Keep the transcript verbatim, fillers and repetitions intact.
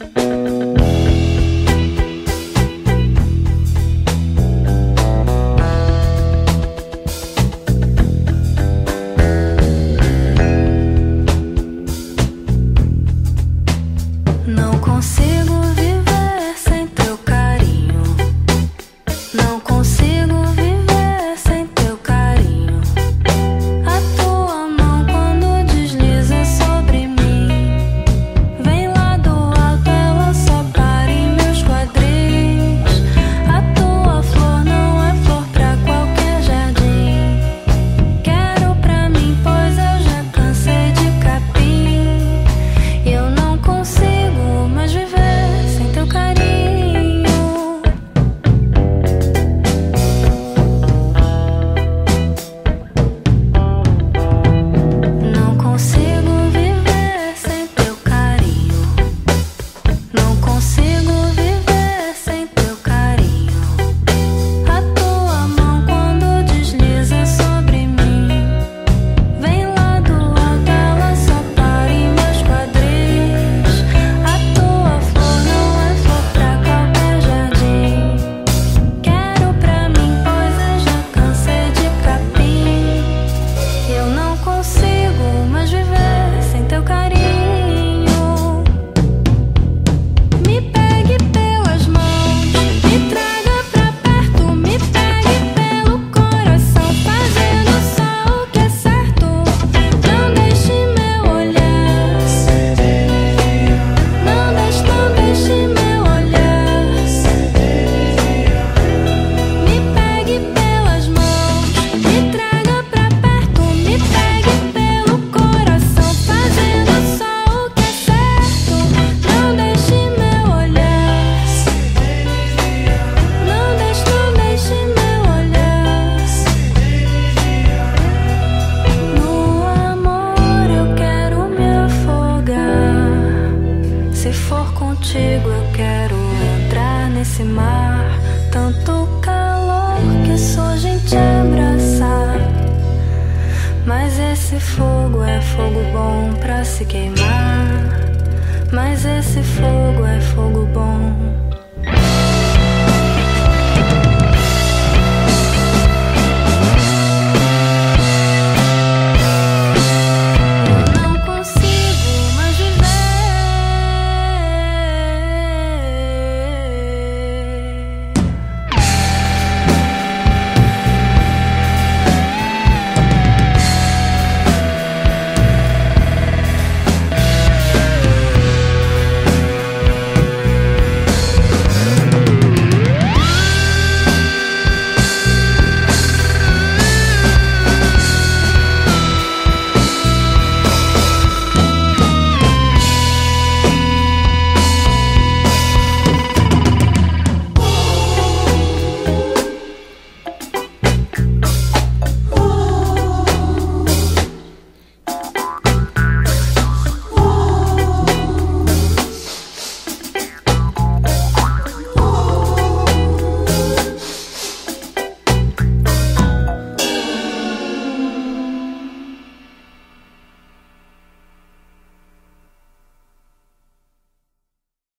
Não consigo viver sem teu carinho. Não consigo viver sem teu carinho. A tua mão quando desliza sobre mim, vem lá do alto, ela só para em meus quadris. A tua flor não é flor pra qualquer jardim. Quero pra mim, pois eu já cansei de capim. E eu não consigo mais viver sem teu carinho. Não consigo viver sem teu carinho. Não consigo viver sem teu carinho. A tua mão quando desliza sobre mim, vem lá do alto, ela só para em meus quadris. A tua flor não é flor pra qualquer jardim. Quero pra mim, pois eu já cansei de capim. Eu não consigo mais viver sem teu carinho. Me pegue pelas mãos, me traga pra perto, me pegue pelo coração, fazendo só o que é certo. Não deixe meu olhar, não deixe, não deixe meu olhar. Me pegue pelas mãos, me traga pra perto, me pegue pelo coração, fazendo só o que é certo. Não deixe meu olhar, não deixe, não deixe meu olhar. No amor eu quero me afogar. Se for contigo eu quero entrar nesse mar. Tanto calor que só gente abraçar. Mas esse fogo é fogo bom pra se queimar. Mas esse fogo é fogo bom